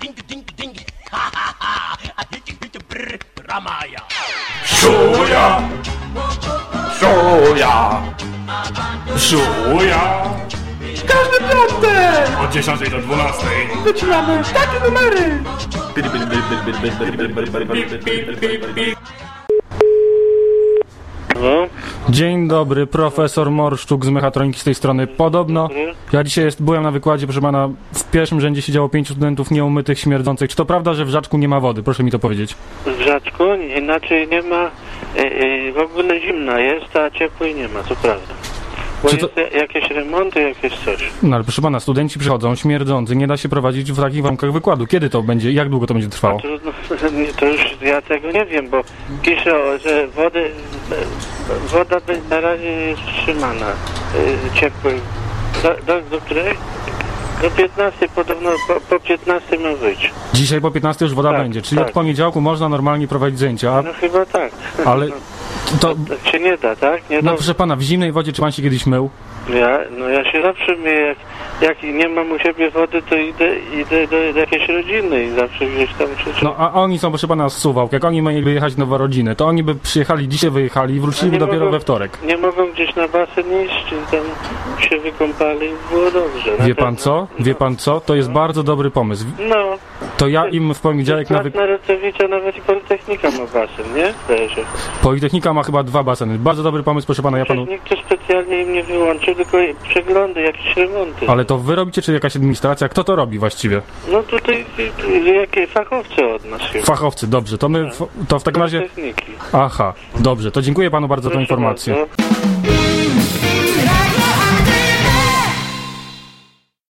ding ding ding. Ha ha ha. A hit brr Ramaya. Szoja! Szoja! Szoja! Każdy piątek! Od 10 do 12. Wycinamy takie numery! No, Dzień dobry, profesor Morszczuk z Mechatroniki z tej strony. Podobno, ja dzisiaj byłem na wykładzie, proszę pana, w pierwszym rzędzie siedziało 5 studentów nieumytych, śmierdzących. Czy to prawda, że w Żaczku nie ma wody? Proszę mi to powiedzieć. w Żaczku inaczej nie ma, w ogóle zimna jest, a ciepłej nie ma, to prawda. Bo Czy to- jest jakieś remonty, jakieś coś. No ale proszę pana, studenci przychodzą, śmierdzący, nie da się prowadzić w takich warunkach wykładu. Kiedy to będzie, jak długo to będzie trwało? To już ja tego nie wiem, bo pisze, że woda na razie jest wstrzymana, ciepłej. Do której? Do 15 podobno, po 15 ma być. Dzisiaj po 15 już woda Tak, będzie, czyli tak. od poniedziałku można normalnie prowadzić zajęcia, No chyba tak. ale to... Tak się nie da, tak? Nie No da. proszę pana, w zimnej wodzie czy pan się kiedyś mył? Ja się zawsze myję, jak nie mam u siebie wody, to idę do jakiejś rodziny i zawsze gdzieś tam No a oni są, proszę pana, z Suwałk. Jak oni mieli jechać na rodziny, to oni by przyjechali, dzisiaj wyjechali i wrócili nie dopiero mogą- we wtorek. Nie mogą gdzieś na basen iść, i tam się wykąpali i było dobrze. Na Wie pan pewno. co? Wie pan co? To jest bardzo dobry pomysł. No, To ja im w poniedziałek na na Rocewicza nawet i Politechnika ma basen, nie? Zdaje się. Politechnika ma chyba 2 baseny. Bardzo dobry pomysł, proszę pana, ja panu... Nikt tu specjalnie im nie wyłączył, tylko przeglądy, jakieś remonty. Ale to wy robicie, czy jakaś administracja? Kto to robi właściwie? No tutaj jakie fachowcy od nas chyba. Fachowcy, dobrze. To my, to w takim razie... Techniki. Aha, dobrze. To dziękuję panu bardzo za tą Proszę informację. bardzo.